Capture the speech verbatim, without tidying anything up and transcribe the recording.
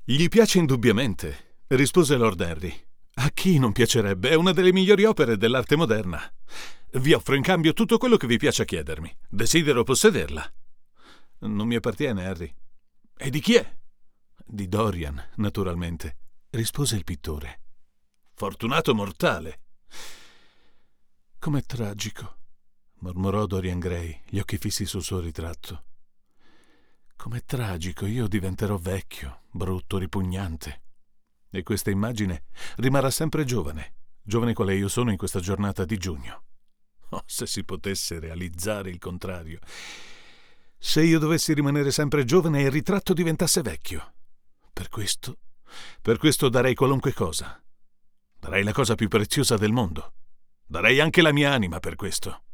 Gli piace indubbiamente, rispose Lord Henry. A chi non piacerebbe? È una delle migliori opere dell'arte moderna. Vi offro in cambio tutto quello che vi piace chiedermi. Desidero possederla. Non mi appartiene, Harry. E di chi è? Di Dorian, naturalmente, rispose il pittore. Fortunato mortale. Com'è tragico, mormorò Dorian Gray, gli occhi fissi sul suo ritratto. Com'è tragico, io diventerò vecchio, brutto, ripugnante. E questa immagine rimarrà sempre giovane, giovane quale io sono in questa giornata di giugno. Oh, se si potesse realizzare il contrario. Se io dovessi rimanere sempre giovane e il ritratto diventasse vecchio. Per questo, per questo darei qualunque cosa. Darei la cosa più preziosa del mondo. Darei anche la mia anima per questo.